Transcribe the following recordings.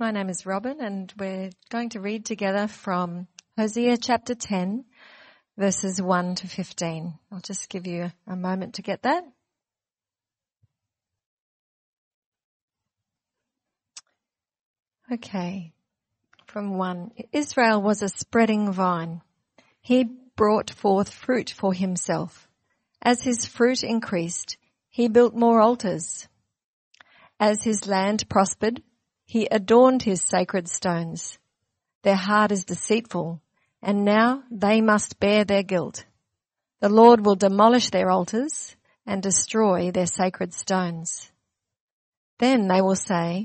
My name is Robin, and we're going to read together from Hosea chapter 10, verses 1 to 15. I'll just give you a moment to get that. Okay, from 1. Israel was a spreading vine. He brought forth fruit for himself. As his fruit increased, he built more altars. As his land prospered, he adorned his sacred stones. Their heart is deceitful, and now they must bear their guilt. The Lord will demolish their altars and destroy their sacred stones. Then they will say,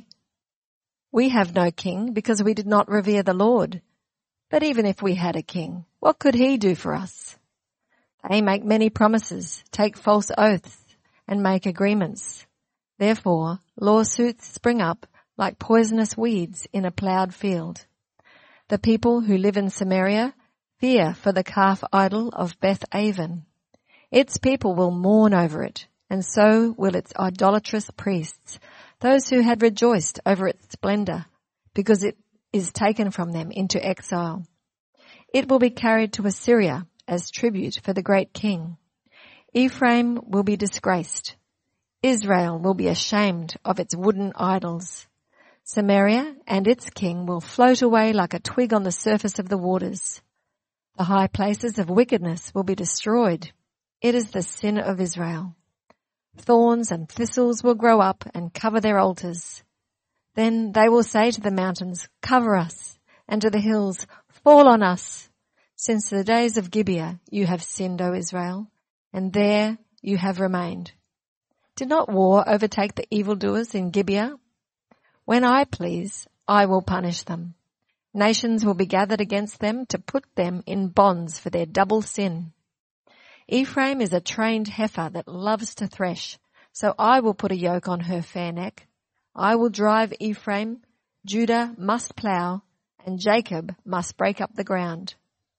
"We have no king because we did not revere the Lord. But even if we had a king, what could he do for us?" They make many promises, take false oaths, and make agreements. Therefore, lawsuits spring up like poisonous weeds in a plowed field. The people who live in Samaria fear for the calf idol of Beth Aven. Its people will mourn over it, and so will its idolatrous priests, those who had rejoiced over its splendor, because it is taken from them into exile. It will be carried to Assyria as tribute for the great king. Ephraim will be disgraced. Israel will be ashamed of its wooden idols. Samaria and its king will float away like a twig on the surface of the waters. The high places of wickedness will be destroyed. It is the sin of Israel. Thorns and thistles will grow up and cover their altars. Then they will say to the mountains, "Cover us," and to the hills, "Fall on us." Since the days of Gibeah you have sinned, O Israel, and there you have remained. Did not war overtake the evildoers in Gibeah? When I please, I will punish them. Nations will be gathered against them to put them in bonds for their double sin. Ephraim is a trained heifer that loves to thresh, so I will put a yoke on her fair neck. I will drive Ephraim, Judah must plow, and Jacob must break up the ground.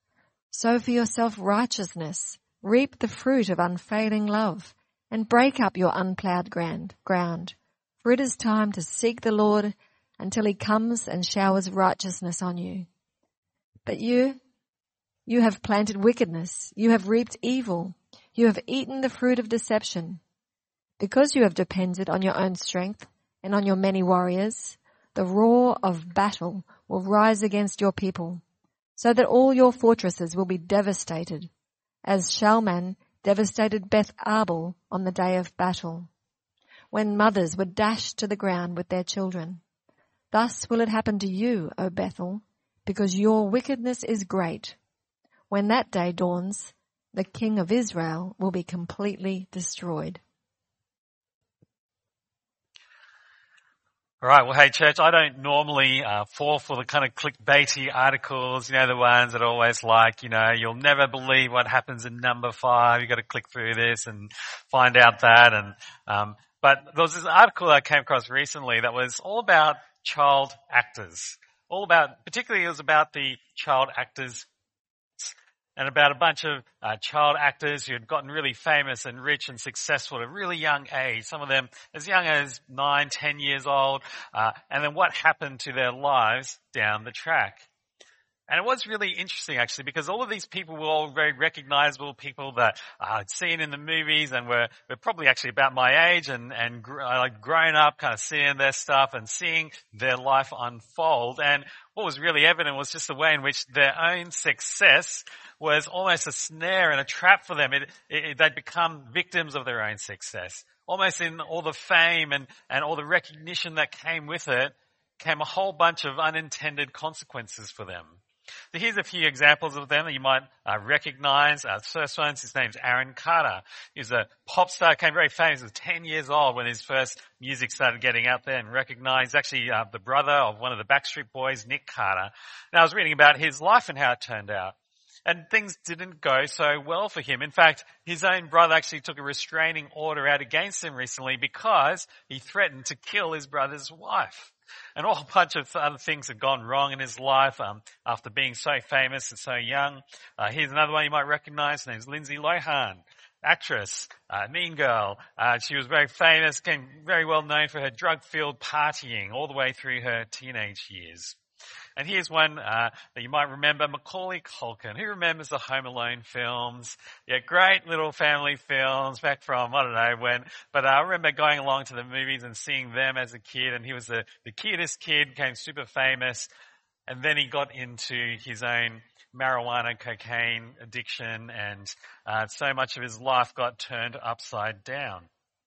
Sow for yourself righteousness, reap the fruit of unfailing love, and break up your unplowed ground. For it is time to seek the Lord until he comes and showers righteousness on you. But you have planted wickedness, you have reaped evil, you have eaten the fruit of deception. Because you have depended on your own strength and on your many warriors, the roar of battle will rise against your people, so that all your fortresses will be devastated, as Shalman devastated Beth Arbel on the day of battle, when mothers were dashed to the ground with their children. Thus will it happen to you, O Bethel, because your wickedness is great. When that day dawns, the king of Israel will be completely destroyed. All right, well, hey, church, I don't normally fall for the kind of clickbaity articles, the ones that are always like, you'll never believe what happens in number 5. You've got to click through this and find out that. But there was this article I came across recently that was all about child actors. Particularly it was about the child actors and about a bunch of child actors who had gotten really famous and rich and successful at a really young age, some of them as young as 9, 10 years old, and then what happened to their lives down the track. And it was really interesting, actually, because all of these people were all very recognizable people that I'd seen in the movies and were probably actually about my age and grown up, kind of seeing their stuff and seeing their life unfold. And what was really evident was just the way in which their own success was almost a snare and a trap for them. They'd become victims of their own success. Almost in all the fame and all the recognition that came with it came a whole bunch of unintended consequences for them. So here's a few examples of them that you might recognize. The first one, his name's Aaron Carter. He's a pop star, became very famous. He was 10 years old when his first music started getting out there and recognized. He's actually the brother of one of the Backstreet Boys, Nick Carter. And I was reading about his life and how it turned out. And things didn't go so well for him. In fact, his own brother actually took a restraining order out against him recently because he threatened to kill his brother's wife. And a whole bunch of other things had gone wrong in his life after being so famous and so young. Here's another one you might recognize. His name's Lindsay Lohan. actress, Mean Girl. She was very famous, became very well known for her drug-filled partying all the way through her teenage years. And here's one that you might remember, Macaulay Culkin. Who remembers the Home Alone films? Yeah, great little family films back from, I don't know when. But I remember going along to the movies and seeing them as a kid, and he was the cutest kid, became super famous. And then he got into his own marijuana, cocaine addiction, and so much of his life got turned upside down.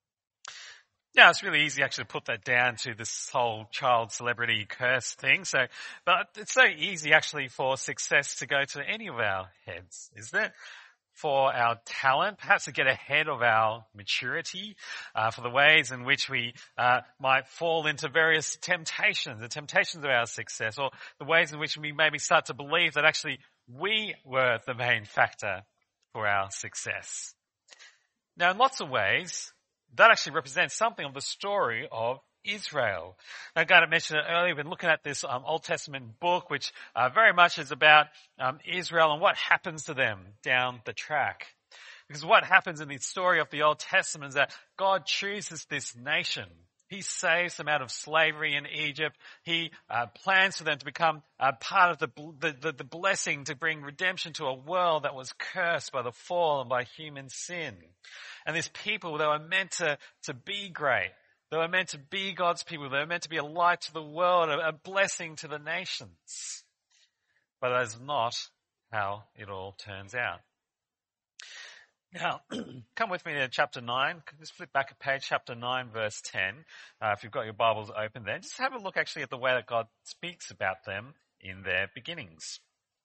Now, it's really easy actually to put that down to this whole child celebrity curse thing. But it's so easy actually for success to go to any of our heads, isn't it? For our talent, perhaps to get ahead of our maturity, for the ways in which we might fall into various temptations, the temptations of our success, or the ways in which we maybe start to believe that actually we were the main factor for our success. Now, in lots of ways, that actually represents something of the story of Israel. Now, God, I mentioned it earlier, we've been looking at this Old Testament book, which very much is about Israel and what happens to them down the track. Because what happens in the story of the Old Testament is that God chooses this nation. He saves them out of slavery in Egypt. He plans for them to become part of the blessing to bring redemption to a world that was cursed by the fall and by human sin. And this people, they were meant to be great. They were meant to be God's people. They were meant to be a light to the world, a blessing to the nations. But that's not how it all turns out. Now, come with me to chapter 9. Just flip back a page, chapter 9, verse 10. If you've got your Bibles open there, just have a look actually at the way that God speaks about them in their beginnings.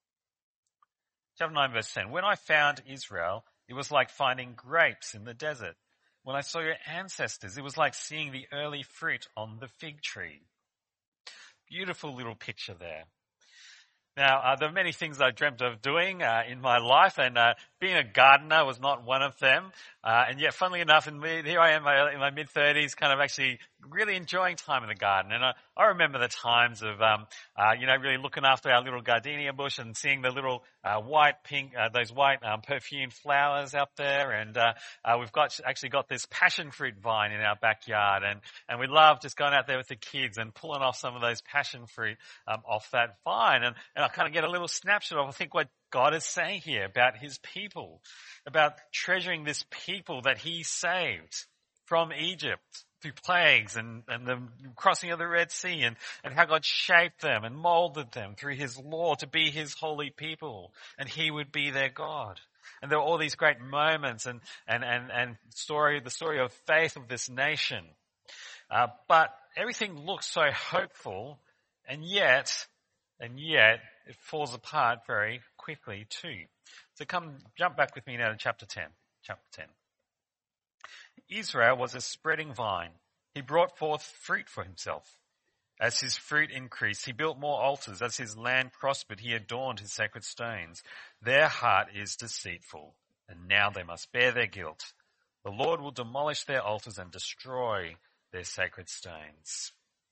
Chapter 9, verse 10. When I found Israel, it was like finding grapes in the desert. When I saw your ancestors, it was like seeing the early fruit on the fig tree. Beautiful little picture there. Now, there are many things I dreamt of doing in my life, and being a gardener was not one of them. And yet, funnily enough, here I am in my mid-30s, kind of actually really enjoying time in the garden. And I remember the times of, really looking after our little gardenia bush and seeing the little those white perfumed flowers up there. And we've actually got this passion fruit vine in our backyard, and we love just going out there with the kids and pulling off some of those passion fruit off that vine. And I kind of get a little snapshot of, I think, what God is saying here about his people, about treasuring this people that he saved from Egypt through plagues and the crossing of the Red Sea, and how God shaped them and molded them through his law to be his holy people, and he would be their God. And there are all these great moments and the story of faith of this nation. But everything looks so hopeful, and yet it falls apart very quickly too. So jump back with me now to chapter 10. Chapter 10. Israel was a spreading vine. He brought forth fruit for himself. As his fruit increased, he built more altars. As his land prospered, he adorned his sacred stones. Their heart is deceitful, and now they must bear their guilt. The Lord will demolish their altars and destroy their sacred stones.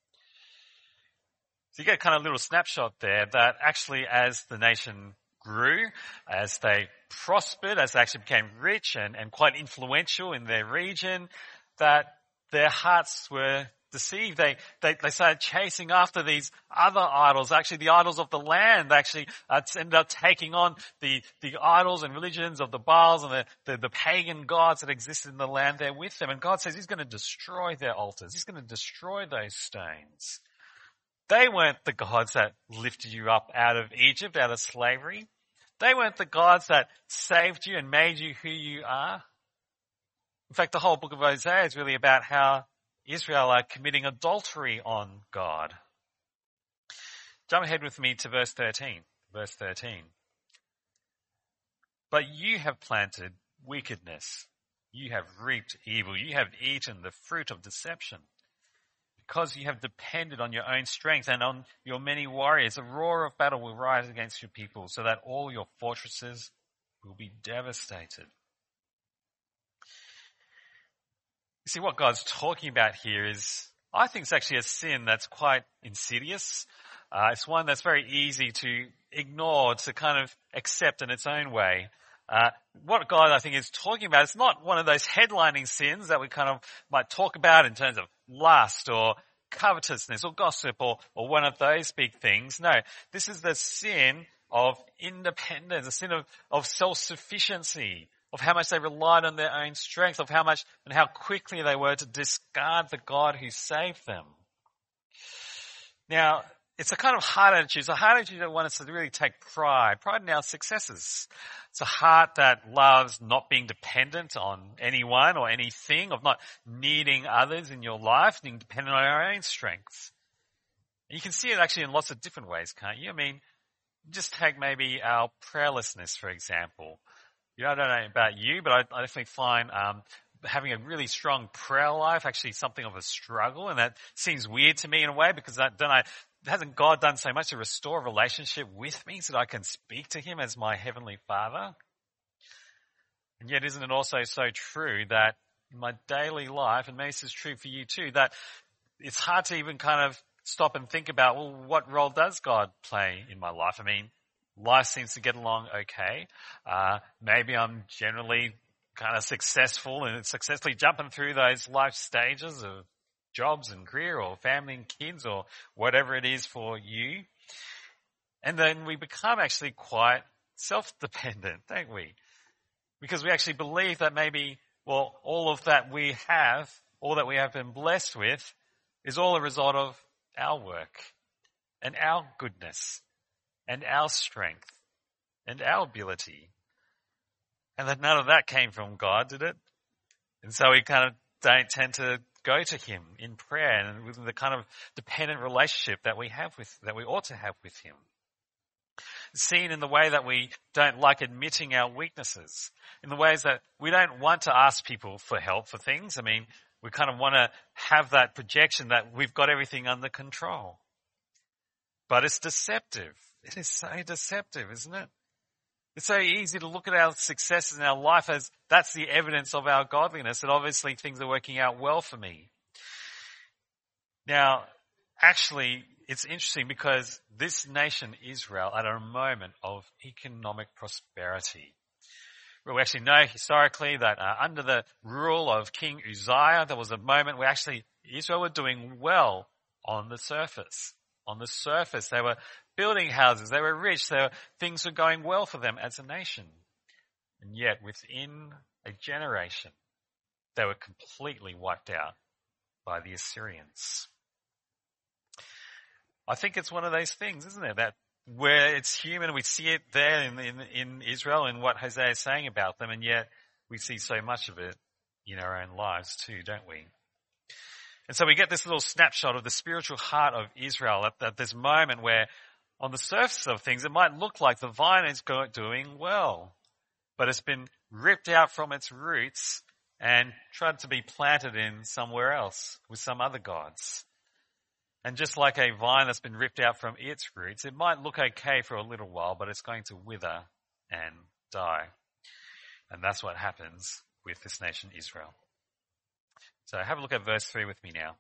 So you get a kind of little snapshot there that actually as the nation grew, as they prospered, as they actually became rich and quite influential in their region, that their hearts were deceived. They started chasing after these other idols, actually the idols of the land. They actually ended up taking on the idols and religions of the Baals and the pagan gods that existed in the land there with them. And God says he's going to destroy their altars. He's going to destroy those stones. They weren't the gods that lifted you up out of Egypt, out of slavery. They weren't the gods that saved you and made you who you are. In fact, the whole book of Hosea is really about how Israel are committing adultery on God. Jump ahead with me to verse 13. Verse 13. But you have planted wickedness. You have reaped evil. You have eaten the fruit of deception. Because you have depended on your own strength and on your many warriors, a roar of battle will rise against your people, so that all your fortresses will be devastated. You see, what God's talking about here is, I think it's actually a sin that's quite insidious. It's one that's very easy to ignore, to kind of accept in its own way. what God, I think, is talking about, it's not one of those headlining sins that we kind of might talk about in terms of lust or covetousness or gossip or one of those big things. No, this is the sin of independence, a sin of self-sufficiency, of how much they relied on their own strength, of how much and how quickly they were to discard the God who saved them. Now, it's a kind of heart attitude. It's a heart attitude that wants us to really take pride in our successes. It's a heart that loves not being dependent on anyone or anything, of not needing others in your life, being dependent on our own strength. And you can see it actually in lots of different ways, can't you? I mean, just take maybe our prayerlessness, for example. I don't know about you, but I definitely find having a really strong prayer life actually something of a struggle, and that seems weird to me in a way because hasn't God done so much to restore a relationship with me so that I can speak to him as my heavenly Father? And yet isn't it also so true that in my daily life, and maybe this is true for you too, that it's hard to even kind of stop and think about, well, what role does God play in my life? I mean, life seems to get along okay. Maybe I'm generally kind of successful and successfully jumping through those life stages of jobs and career or family and kids or whatever it is for you. And then we become actually quite self-dependent, don't we? Because we actually believe that maybe, well, all of that we have, all that we have been blessed with is all a result of our work and our goodness and our strength and our ability. And that none of that came from God, did it? And so we kind of don't tend to go to him in prayer and with the kind of dependent relationship that we ought to have with him. Seen in the way that we don't like admitting our weaknesses, in the ways that we don't want to ask people for help for things. I mean, we kind of want to have that projection that we've got everything under control. But it's deceptive. It is so deceptive, isn't it? It's so easy to look at our successes in our life as that's the evidence of our godliness, that obviously things are working out well for me. Now, actually, it's interesting because this nation, Israel, at a moment of economic prosperity. We actually know historically that under the rule of King Uzziah, there was a moment where actually Israel were doing well on the surface. On the surface, they were building houses, they were rich, things were going well for them as a nation. And yet, within a generation, they were completely wiped out by the Assyrians. I think it's one of those things, isn't it, that where it's human, we see it there in Israel and what Hosea is saying about them, and yet we see so much of it in our own lives too, don't we? And so we get this little snapshot of the spiritual heart of Israel at this moment where on the surface of things, it might look like the vine is doing well, but it's been ripped out from its roots and tried to be planted in somewhere else with some other gods. And just like a vine that's been ripped out from its roots, it might look okay for a little while, but it's going to wither and die. And that's what happens with this nation Israel. So have a look at verse 3 with me now.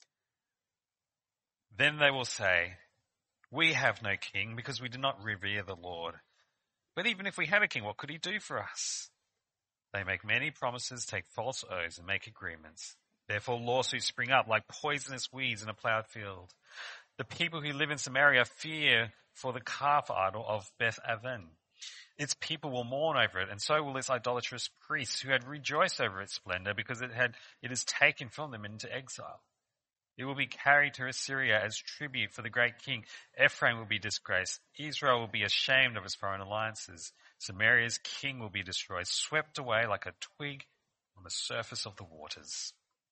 Then they will say, we have no king because we do not revere the Lord. But even if we had a king, what could he do for us? They make many promises, take false oaths, and make agreements. Therefore lawsuits spring up like poisonous weeds in a plowed field. The people who live in Samaria fear for the calf idol of Beth Aven. Its people will mourn over it, and so will its idolatrous priests who had rejoiced over its splendor because it is taken from them into exile. It will be carried to Assyria as tribute for the great king. Ephraim will be disgraced. Israel will be ashamed of his foreign alliances. Samaria's king will be destroyed, swept away like a twig on the surface of the waters.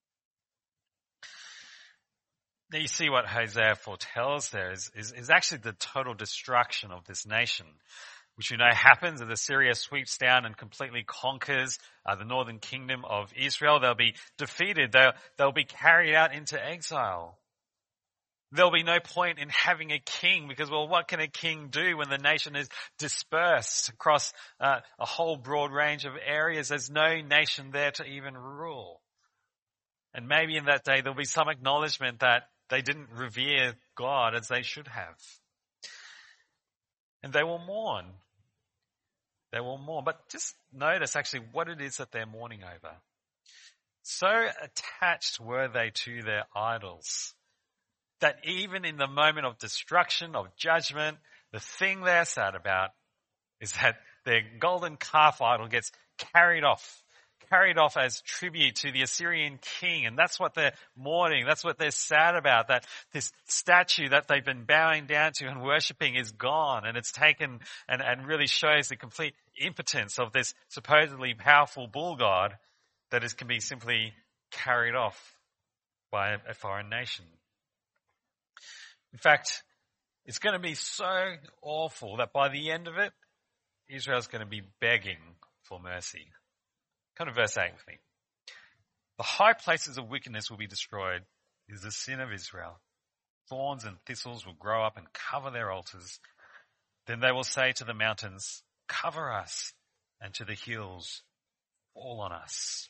Now you see what Hosea foretells there is actually the total destruction of this nation, which we know happens as Assyria sweeps down and completely conquers the northern kingdom of Israel. They'll be defeated. They'll be carried out into exile. There'll be no point in having a king because, well, what can a king do when the nation is dispersed across a whole broad range of areas? There's no nation there to even rule. And maybe in that day there'll be some acknowledgement that they didn't revere God as they should have. And they will mourn. they will mourn. But just notice actually what it is that they're mourning over. So attached were they to their idols that even in the moment of destruction, of judgment, the thing they're sad about is that their golden calf idol gets carried off as tribute to the Assyrian king. And that's what they're mourning. That's what they're sad about, that this statue that they've been bowing down to and worshipping is gone. And it's taken and really shows the complete impotence of this supposedly powerful bull god that can be simply carried off by a foreign nation. In fact, it's going to be so awful that by the end of it, Israel's going to be begging for mercy. Come to verse 8 with me. The high places of wickedness will be destroyed. It is the sin of Israel. Thorns and thistles will grow up and cover their altars. Then they will say to the mountains, cover us, and to the hills, fall on us.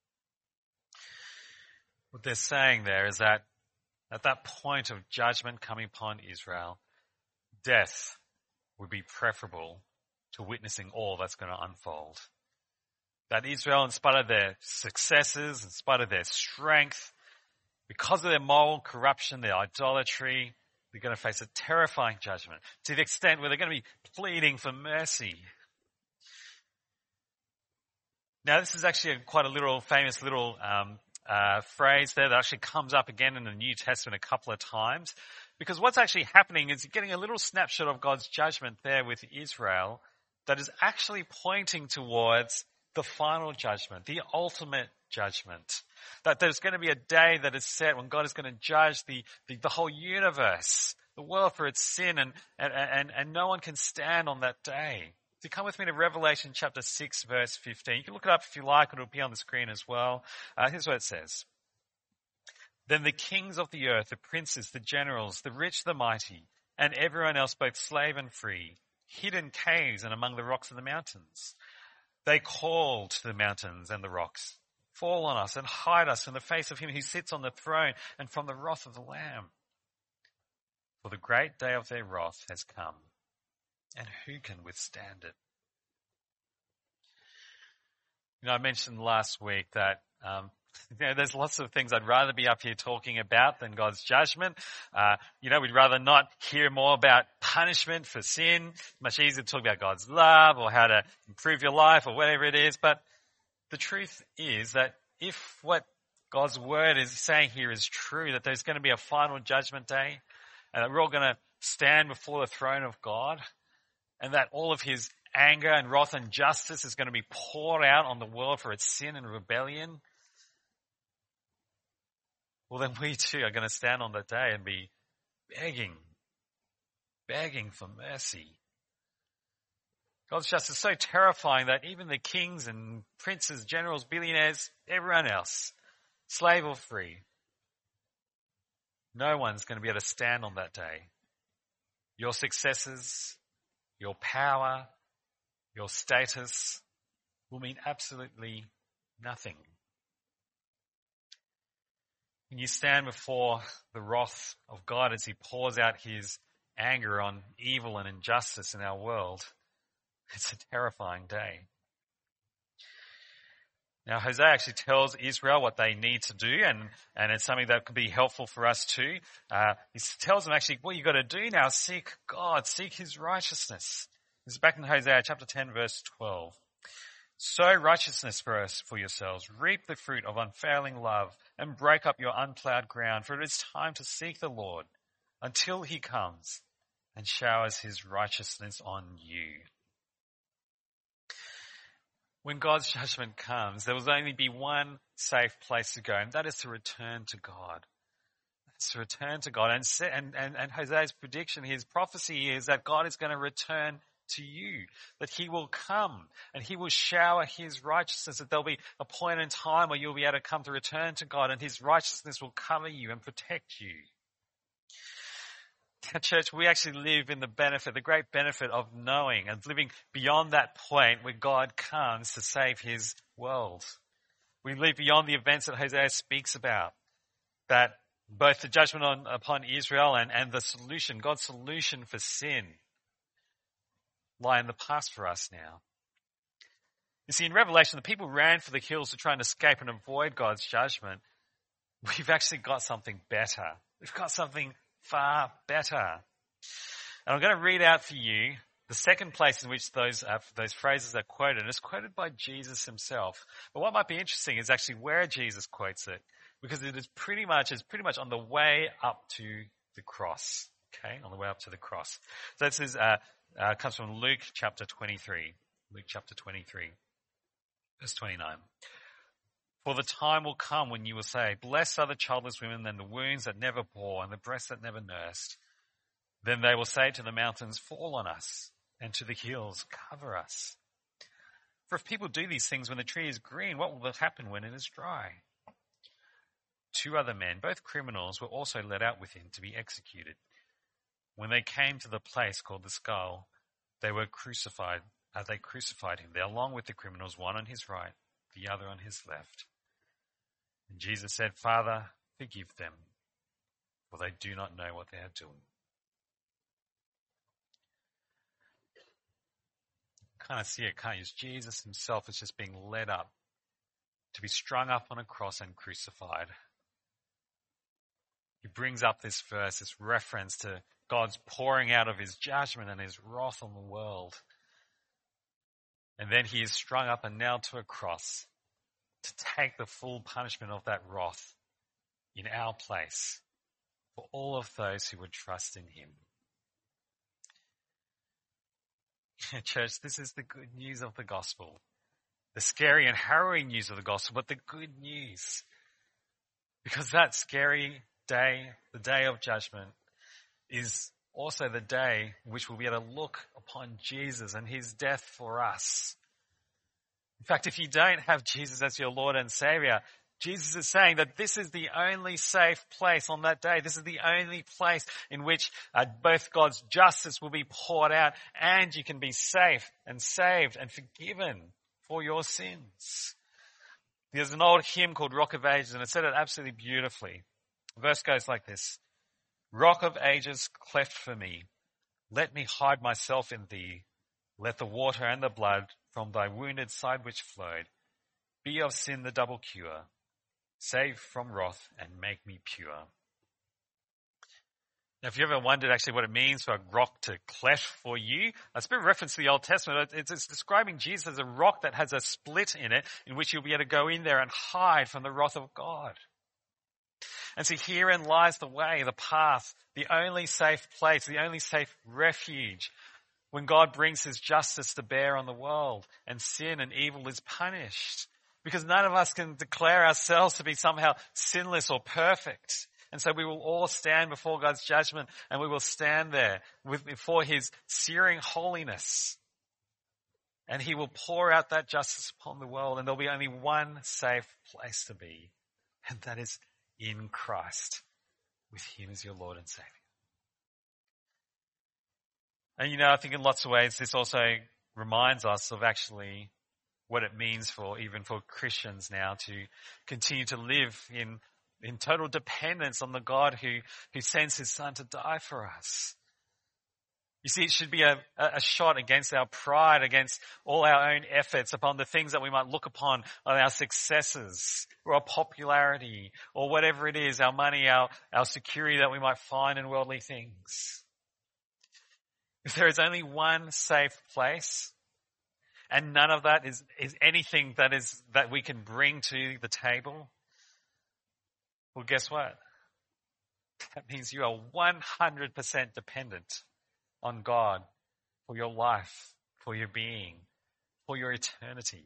What they're saying there is that at that point of judgment coming upon Israel, death would be preferable to witnessing all that's going to unfold. That Israel, in spite of their successes, in spite of their strength, because of their moral corruption, their idolatry, they're going to face a terrifying judgment to the extent where they're going to be pleading for mercy. Now, this is actually quite a famous little phrase there that actually comes up again in the New Testament a couple of times. Because what's actually happening is you're getting a little snapshot of God's judgment there with Israel that is actually pointing towards the final judgment, the ultimate judgment. That there's going to be a day that is set when God is going to judge the whole universe, the world for its sin, and no one can stand on that day. So come with me to Revelation chapter 6, verse 15. You can look it up if you like, it'll be on the screen as well. Here's what it says. Then the kings of the earth, the princes, the generals, the rich, the mighty, and everyone else, both slave and free, hid in caves and among the rocks of the mountains. They called to the mountains and the rocks, fall on us and hide us from the face of him who sits on the throne and from the wrath of the Lamb. For the great day of their wrath has come, and who can withstand it? I mentioned last week that there's lots of things I'd rather be up here talking about than God's judgment. We'd rather not hear more about punishment for sin. Much easier to talk about God's love or how to improve your life or whatever it is. But the truth is that if what God's word is saying here is true, that there's going to be a final judgment day and that we're all going to stand before the throne of God and that all of his anger and wrath and justice is going to be poured out on the world for its sin and rebellion, well, then we too are going to stand on that day and be begging for mercy. God's justice is so terrifying that even the kings and princes, generals, billionaires, everyone else, slave or free, no one's going to be able to stand on that day. Your successes, your power, your status will mean absolutely nothing. When you stand before the wrath of God as he pours out his anger on evil and injustice in our world, it's a terrifying day. Now, Hosea actually tells Israel what they need to do, and it's something that could be helpful for us too. He tells them actually, what you've got to do now, seek God, seek his righteousness. This is back in Hosea chapter 10, verse 12. Sow righteousness for yourselves, reap the fruit of unfailing love, and break up your unplowed ground, for it is time to seek the Lord until he comes and showers his righteousness on you. When God's judgment comes, there will only be one safe place to go, and that is to return to God. It's to return to God. And Hosea's prediction, his prophecy is that God is going to return to you, that he will come and he will shower his righteousness, that there'll be a point in time where you'll be able to come to return to God and his righteousness will cover you and protect you. Now, church, we actually live in the great benefit of knowing and living beyond that point where God comes to save his world. We live beyond the events that Hosea speaks about, that both the judgment upon Israel and the solution, God's solution for sin, lie in the past for us now. You see, in Revelation, the people ran for the hills to try and escape and avoid God's judgment. We've actually got something better. We've got something far better. And I'm going to read out for you the second place in which those phrases are quoted. And it's quoted by Jesus himself. But what might be interesting is actually where Jesus quotes it, because it is pretty much on the way up to the cross. Okay, on the way up to the cross. So this is comes from Luke chapter 23. Luke chapter 23, verse 29. For the time will come when you will say, blessed are the childless women and the wombs that never bore and the breasts that never nursed. Then they will say to the mountains, fall on us, and to the hills, cover us. For if people do these things when the tree is green, what will happen when it is dry? 2 other men, both criminals, were also led out with him to be executed. When they came to the place called the Skull, they crucified him there along with the criminals, one on his right, the other on his left. And Jesus said, Father, forgive them, for they do not know what they are doing. Kind of see it, can't you? Jesus himself is just being led up to be strung up on a cross and crucified. He brings up this verse, this reference to God's pouring out of his judgment and his wrath on the world. And then he is strung up and nailed to a cross to take the full punishment of that wrath in our place for all of those who would trust in him. Church, this is the good news of the gospel. The scary and harrowing news of the gospel, but the good news. Because that scary day, the day of judgment, is also the day in which we'll be able to look upon Jesus and his death for us. In fact, if you don't have Jesus as your Lord and Savior, Jesus is saying that this is the only safe place on that day. This is the only place in which both God's justice will be poured out and you can be safe and saved and forgiven for your sins. There's an old hymn called Rock of Ages, and it said it absolutely beautifully. The verse goes like this. Rock of ages, cleft for me, let me hide myself in thee. Let the water and the blood from thy wounded side which flowed be of sin the double cure. Save from wrath and make me pure. Now, if you ever wondered actually what it means for a rock to cleft for you, it's a bit of reference to the Old Testament. It's describing Jesus as a rock that has a split in it in which you'll be able to go in there and hide from the wrath of God. And so herein lies the way, the path, the only safe place, the only safe refuge when God brings his justice to bear on the world and sin and evil is punished. Because none of us can declare ourselves to be somehow sinless or perfect. And so we will all stand before God's judgment and we will stand there before his searing holiness. And he will pour out that justice upon the world, and there'll be only one safe place to be. And that is in Christ, with him as your Lord and Savior. And I think in lots of ways this also reminds us of actually what it means even for Christians now to continue to live in total dependence on the God who sends his son to die for us. You see, it should be a shot against our pride, against all our own efforts, upon the things that we might look upon, on our successes, or our popularity, or whatever it is, our money, our security that we might find in worldly things. If there is only one safe place, and none of that is anything that we can bring to the table, well, guess what? That means you are 100% dependent on God for your life, for your being, for your eternity.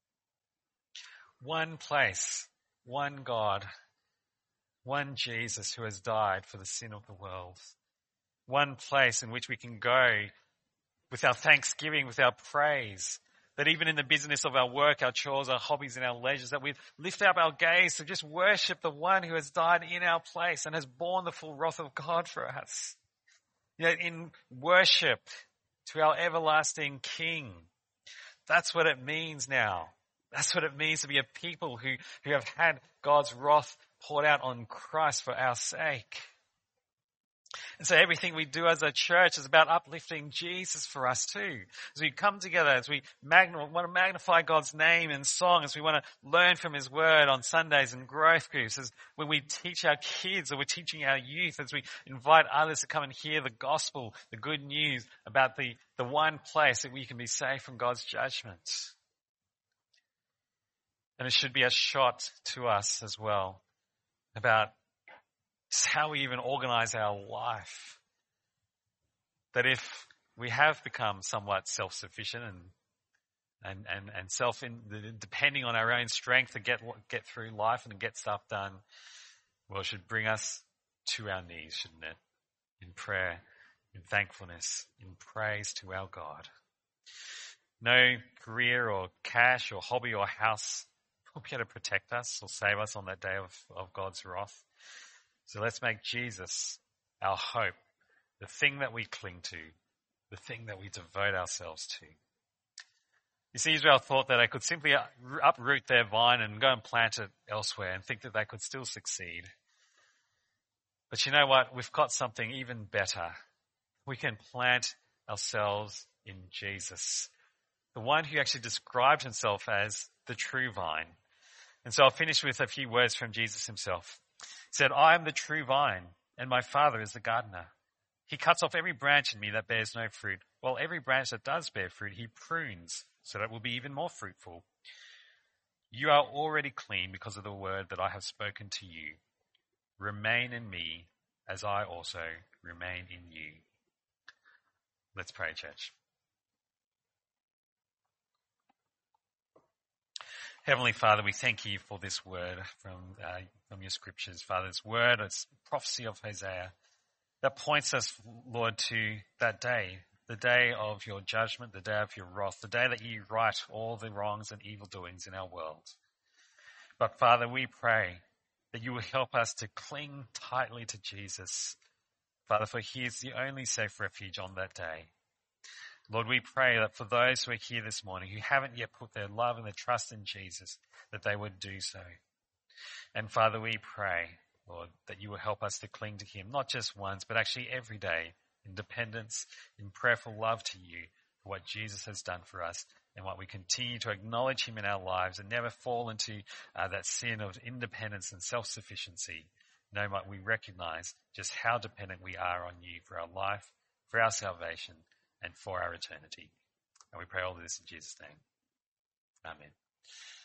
One place, one God, one Jesus who has died for the sin of the world. One place in which we can go with our thanksgiving, with our praise, that even in the business of our work, our chores, our hobbies, and our leisures, that we lift up our gaze to just worship the one who has died in our place and has borne the full wrath of God for us. In worship to our everlasting King. That's what it means now. That's what it means to be a people who have had God's wrath poured out on Christ for our sake. And so everything we do as a church is about uplifting Jesus for us too. As we come together, as we want to magnify God's name in song, as we want to learn from His Word on Sundays and growth groups, as when we teach our kids or we're teaching our youth, as we invite others to come and hear the gospel, the good news about the one place that we can be safe from God's judgment. And it should be a shot to us as well about how we even organize our life. That if we have become somewhat self-sufficient and depending on our own strength to get through life and get stuff done, well, it should bring us to our knees, shouldn't it? In prayer, in thankfulness, in praise to our God. No career or cash or hobby or house will be able to protect us or save us on that day of God's wrath. So let's make Jesus our hope, the thing that we cling to, the thing that we devote ourselves to. You see, Israel thought that they could simply uproot their vine and go and plant it elsewhere and think that they could still succeed. But you know what? We've got something even better. We can plant ourselves in Jesus, the one who actually described himself as the true vine. And so I'll finish with a few words from Jesus himself. He said, I am the true vine, and my Father is the gardener. He cuts off every branch in me that bears no fruit, while every branch that does bear fruit, he prunes, so that it will be even more fruitful. You are already clean because of the word that I have spoken to you. Remain in me, as I also remain in you. Let's pray, church. Heavenly Father, we thank you for this word from your scriptures. Father, this word, it's prophecy of Hosea that points us, Lord, to that day, the day of your judgment, the day of your wrath, the day that you right all the wrongs and evil doings in our world. But Father, we pray that you will help us to cling tightly to Jesus, Father, for he is the only safe refuge on that day. Lord, we pray that for those who are here this morning who haven't yet put their love and their trust in Jesus, that they would do so. And Father, we pray, Lord, that you will help us to cling to him, not just once, but actually every day, in dependence, in prayerful love to you for what Jesus has done for us and what we continue to acknowledge him in our lives and never fall into that sin of independence and self-sufficiency. No, but we recognize just how dependent we are on you for our life, for our salvation, and for our eternity. And we pray all of this in Jesus' name. Amen.